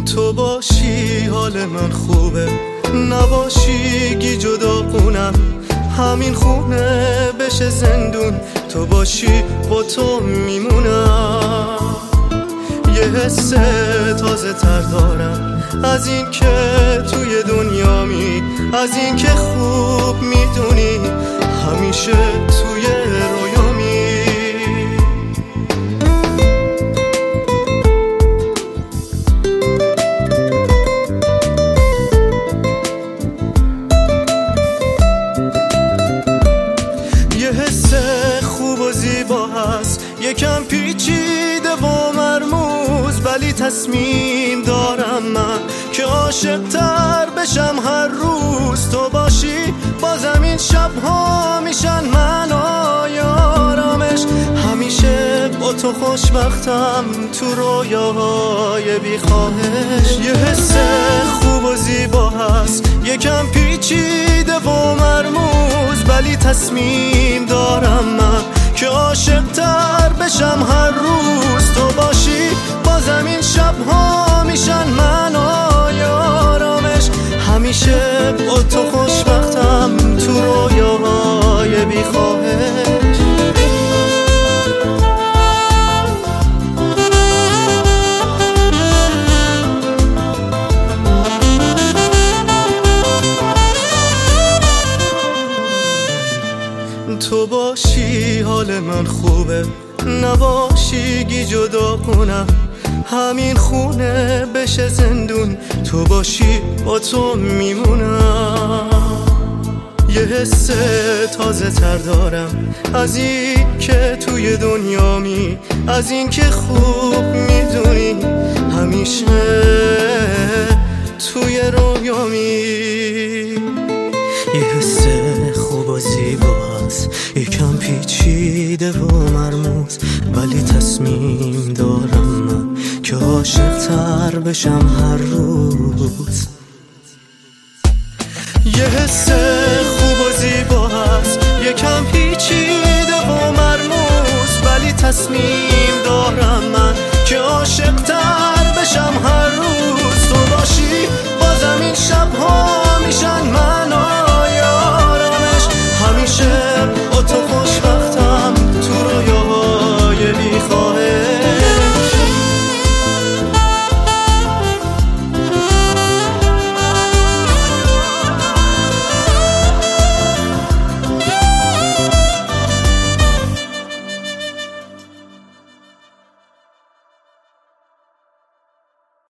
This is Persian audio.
تو باشی حال من خوبه، نباشی گیج و داغونم، همین خونه بشه زندون، تو باشی با تو میمونم. یه حس تازه تر دارم از این که توی دنیامی، از این که خوب میدونی همیشه توی رویامی. یه حس خوب و زیبا هست، یکم پیچیده و مرموز، ولی تصمیم دارم من که عاشق تر بشم هر روز. تو باشی بازم این شبها میشن منای آرامش، همیشه با تو خوشبختم تو رویاهای بیخواهش. یه حس خوب و زیبا هست، یکم پیچیده و مرموز، ولی تصمیم دارم من که عاشق تر بشم هر روز. تو باشی بازم این شبها میشن منای آرامش، همیشه با تو خوشبختم تو رویاهای بیخواهش. تو باشی حال من خوبه، نباشی گیج و داغونم، همین خونه بشه زندون، تو باشی با تو میمونم. یه حس تازه تر دارم از این که توی دنیامی، از این که خوب میدونی همیشه توی رویامی. یه حس خوب و زیبا هست، یکم پیچیده و مرموز، ولی تصمیم دارم من که عاشق تر بشم هر روز. یه حس خوب و زیبا هست، یکم پیچیده و مرموز، ولی تصمیم دارم من که عاشق تر بشم هر روز.